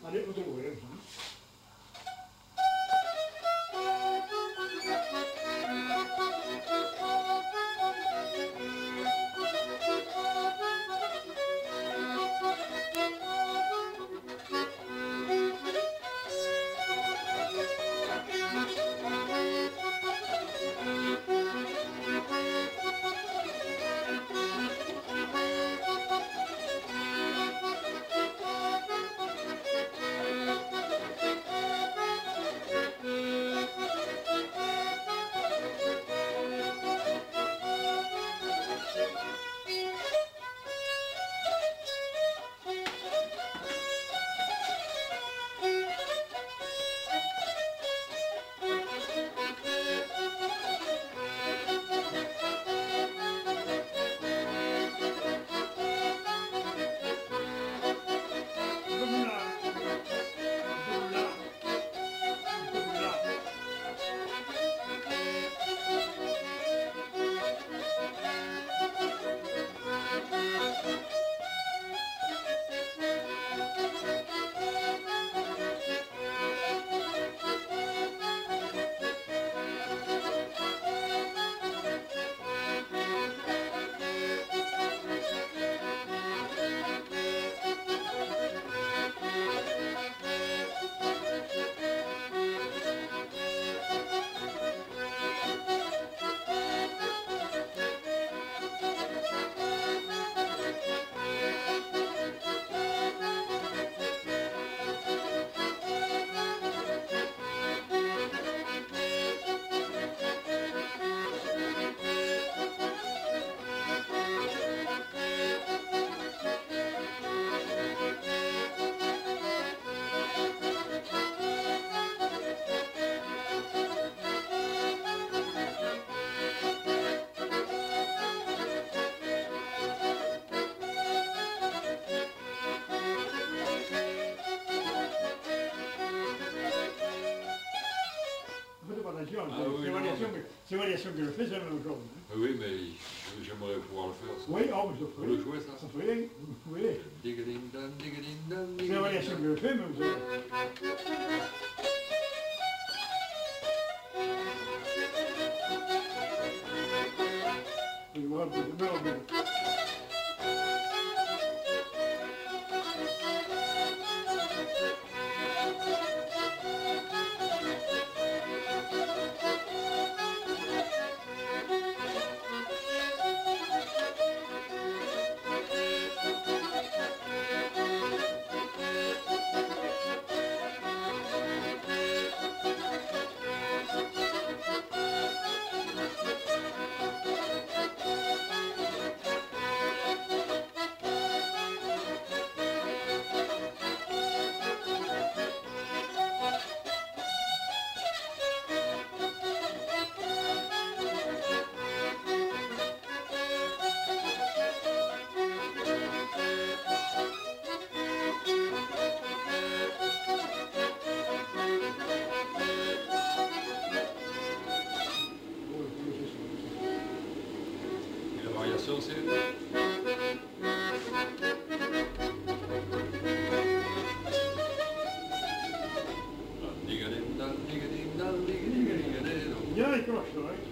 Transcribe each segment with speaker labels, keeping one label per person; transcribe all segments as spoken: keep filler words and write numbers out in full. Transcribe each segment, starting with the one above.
Speaker 1: Allez, on te voit, hein.
Speaker 2: Ah, oui,
Speaker 1: ces
Speaker 2: non,
Speaker 1: variations,
Speaker 2: mais...
Speaker 1: que, ces variations que je fais, c'est la même chose. Hein.
Speaker 2: Oui, mais j'aimerais pouvoir le faire. Ça.
Speaker 1: Oui, oh, mais ça
Speaker 2: Vous le jouez, ça?
Speaker 1: Ça ferait, vous pouvez. C'est la variation que je fais, mais vous savez. Je vous rappelle, je me rappelle.
Speaker 2: variation, c'est...
Speaker 1: Ja, ik was zo, hè.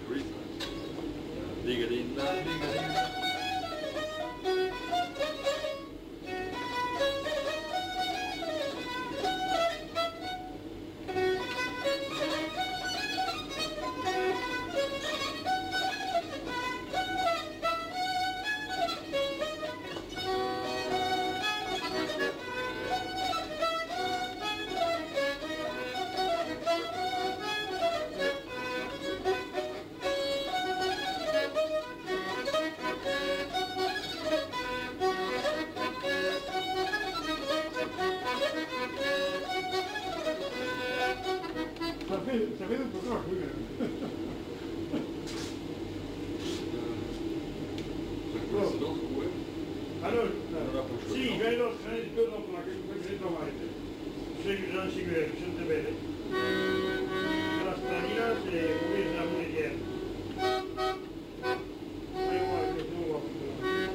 Speaker 1: Ça fait, ça fait un peu grand, oui. Allora, sì, vedo se tu non la che domande. Se non si vede, se vede. La strada se